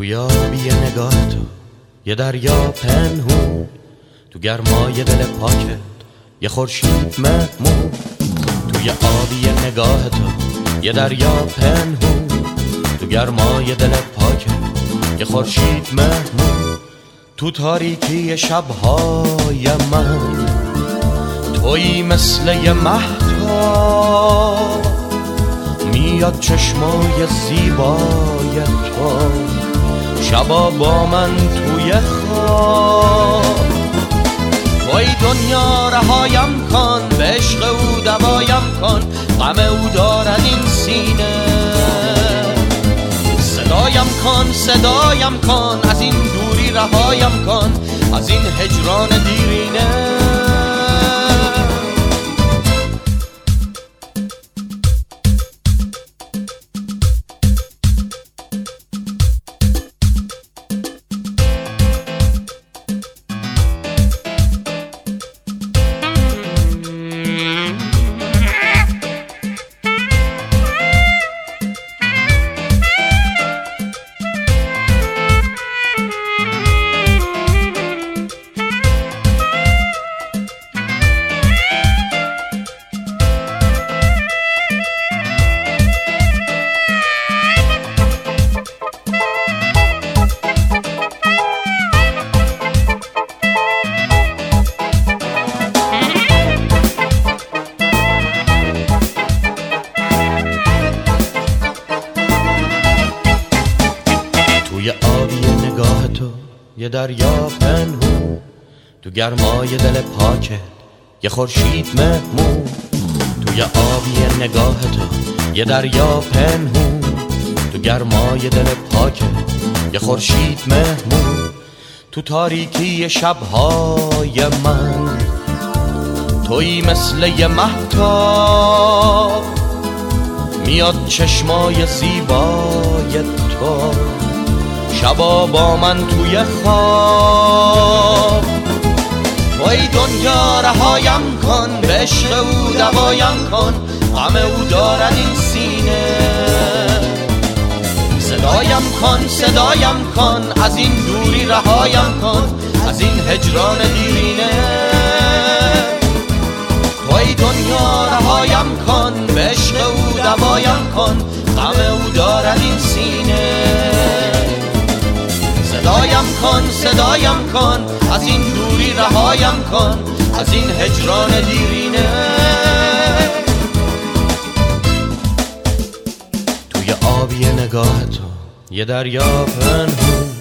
توی آبی نگاه تو یه دریا پنهون، تو گرمای دل پاکت یه خورشید مهمون. توی آبی نگاه تو یه دریا پنهون، تو گرمای دل پاکت یه خورشید مهمون. تو تاریکی شبهای من تویی مثل یه مهتاب، میاد چشمای زیبای تو شبا با من توی خواب. توی دنیا رهایم کن، به عشق او دوایم کن، غم او دارد این سینه. صدایم کن، از این دوری رهایم کن، از این هجران دیرینه. توی آبی نگاه تو یه دریا پنهون، تو گرمای دل پاکت یه خورشید مهمون. توی آبی نگاه تو یه دریا پنهون، تو گرمای دل پاکت یه خورشید مهمون. تو تاریکی شبهای من تویی مثل یه مهتاب، میاد چشمای زیبای تو شبا با من توی خواب. توی دنیا رهایم کن، به عشق او دوایم کن، غم او دارد این سینه. صدایم کن، از این دوری رهایم کن، از این هجران دیرینه. توی دنیا رهایم کن، به عشق او دوایم کن، غم او دارد این سینه. صدایم کن، از این دوری رهایم کن، از این هجران دیرینه. توی آبی نگاه تو یه دریا پنهون،